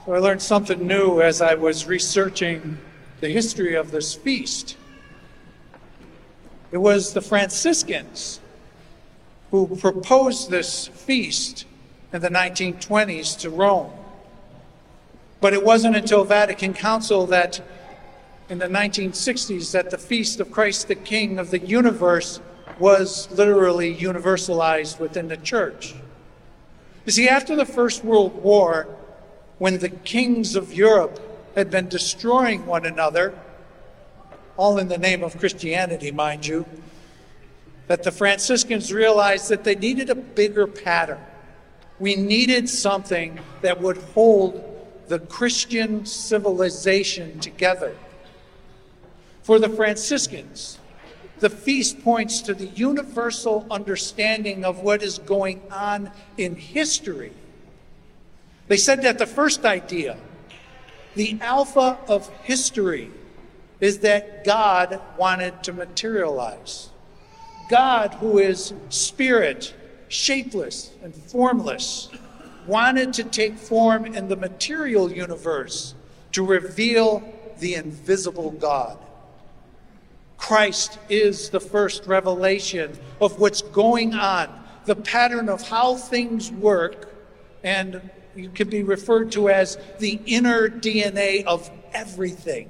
So I learned something new as I was researching the history of this feast. It was the Franciscans who proposed this feast in the 1920s to Rome. But it wasn't until Vatican Council that in the 1960s that the feast of Christ the King of the universe was literally universalized within the church. You see, after the First World War, when the kings of Europe had been destroying one another, all in the name of Christianity, mind you, that the Franciscans realized that they needed a bigger pattern. We needed something that would hold the Christian civilization together. For the Franciscans, the feast points to the universal understanding of what is going on in history. They said that the first idea, the alpha of history, is that God wanted to materialize. God, who is spirit, shapeless and formless, wanted to take form in the material universe to reveal the invisible God. Christ is the first revelation of what's going on, the pattern of how things work, and you can be referred to as the inner DNA of everything.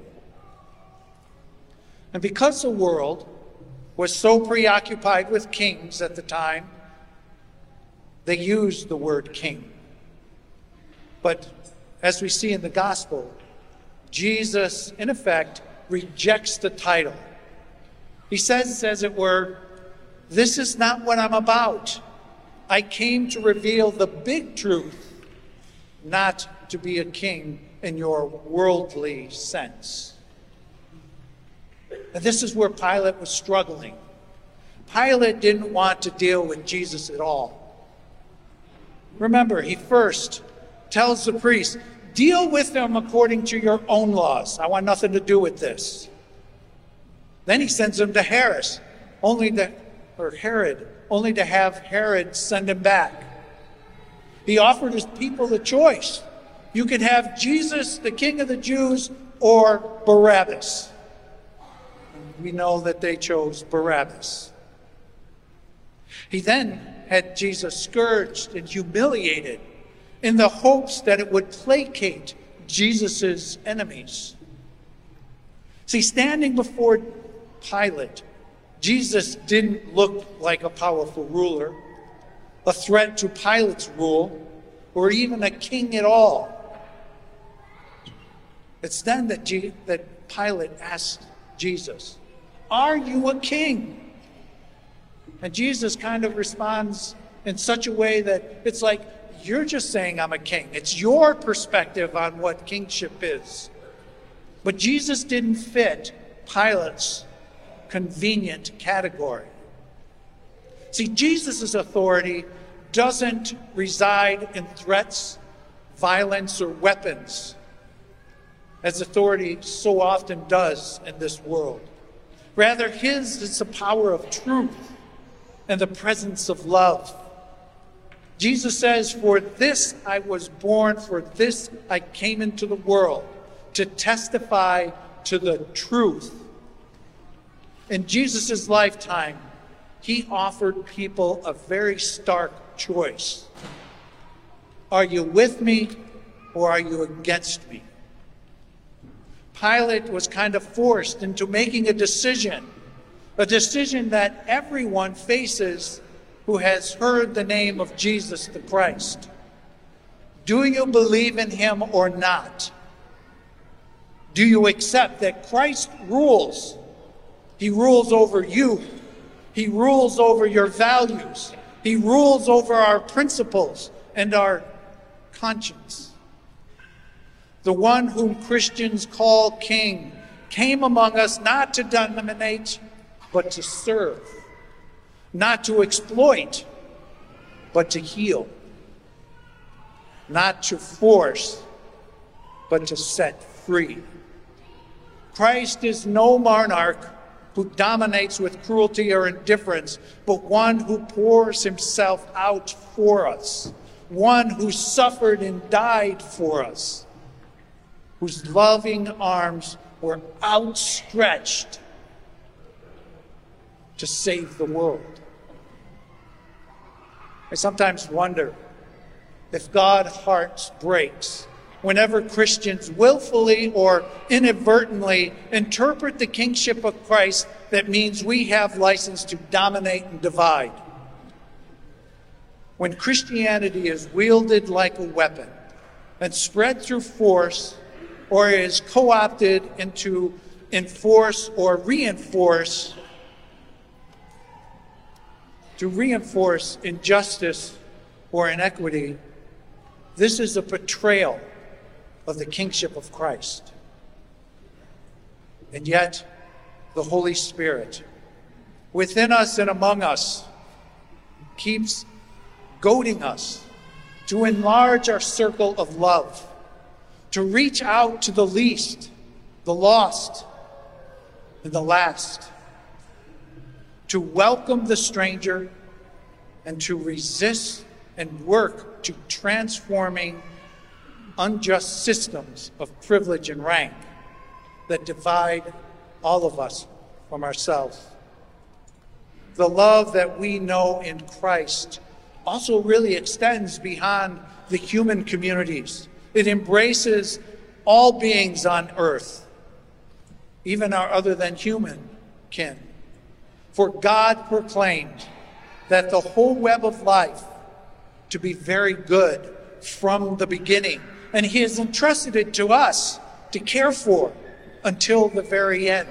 And because the world was so preoccupied with kings at the time, they used the word king. But as we see in the gospel, Jesus, in effect, rejects the title. He says, as it were, this is not what I'm about. I came to reveal the big truth, not to be a king in your worldly sense. And this is where Pilate was struggling. Pilate didn't want to deal with Jesus at all. Remember, he first tells the priest, deal with them according to your own laws. I want nothing to do with this. Then he sends him to Herod, only to have Herod send him back. He offered his people a choice. You could have Jesus, the King of the Jews, or Barabbas. We know that they chose Barabbas. He then had Jesus scourged and humiliated in the hopes that it would placate Jesus' enemies. See, standing before Pilate, Jesus didn't look like a powerful ruler, a threat to Pilate's rule, or even a king at all. It's then that Pilate asked Jesus, are you a king? And Jesus kind of responds in such a way that it's like, you're just saying I'm a king. It's your perspective on what kingship is. But Jesus didn't fit Pilate's convenient category. See, Jesus' authority doesn't reside in threats, violence, or weapons, as authority so often does in this world. Rather, his is the power of truth and the presence of love. Jesus says, for this I was born, for this I came into the world, to testify to the truth. In Jesus' lifetime, he offered people a very stark choice. Are you with me or are you against me? Pilate was kind of forced into making a decision that everyone faces who has heard the name of Jesus the Christ. Do you believe in him or not? Do you accept that Christ rules? He rules over you. He rules over your values. He rules over our principles and our conscience. The one whom Christians call King came among us not to dominate, but to serve. Not to exploit, but to heal. Not to force, but to set free. Christ is no monarch who dominates with cruelty or indifference, but one who pours himself out for us, one who suffered and died for us. whose loving arms were outstretched to save the world. I sometimes wonder if God's heart breaks whenever Christians willfully or inadvertently interpret the kingship of Christ that means we have license to dominate and divide. When Christianity is wielded like a weapon and spread through force, or is co-opted into enforce or reinforce to reinforce injustice or inequity, this is a betrayal of the kingship of Christ. And yet, the Holy Spirit within us and among us keeps goading us to enlarge our circle of love, to reach out to the least, the lost, and the last, to welcome the stranger, and to resist and work to transforming unjust systems of privilege and rank that divide all of us from ourselves. The love that we know in Christ also really extends beyond the human communities. It embraces all beings on earth, even our other than human kin. For God proclaimed that the whole web of life to be very good from the beginning, and he has entrusted it to us to care for until the very end.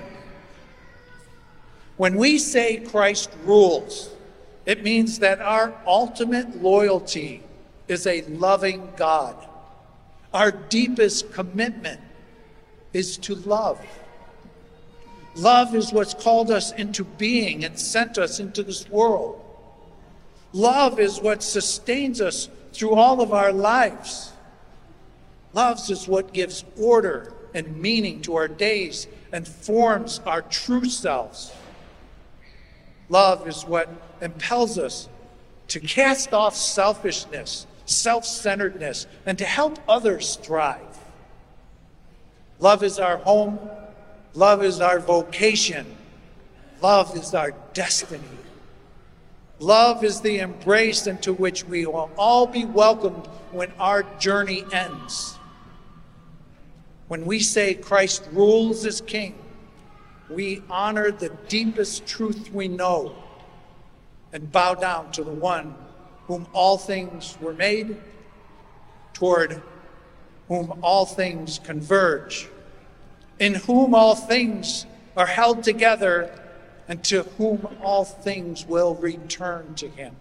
When we say Christ rules, it means that our ultimate loyalty is a loving God. Our deepest commitment is to love. Love is what's called us into being and sent us into this world. Love is what sustains us through all of our lives. Love is what gives order and meaning to our days and forms our true selves. Love is what impels us to cast off selfishness, self-centeredness, and to help others thrive. Love is our home. Love is our vocation. Love is our destiny. Love is the embrace into which we will all be welcomed when our journey ends. When we say Christ rules as King, we honor the deepest truth we know and bow down to the one whom all things were made, toward whom all things converge, in whom all things are held together, and to whom all things will return to him.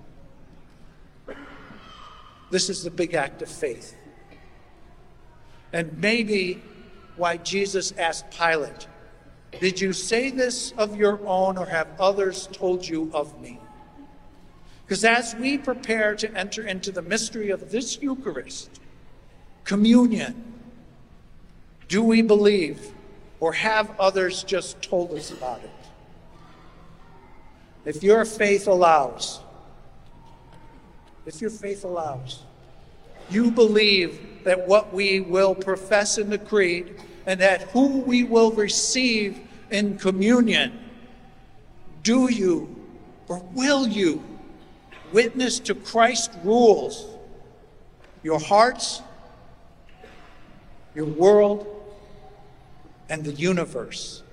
This is the big act of faith. And maybe why Jesus asked Pilate, "Did you say this of your own, or have others told you of me?" Because as we prepare to enter into the mystery of this Eucharist, communion, do we believe, or have others just told us about it? If your faith allows, you believe that what we will profess in the creed and that who we will receive in communion, do you or will you witness to Christ's rules, your hearts, your world, and the universe?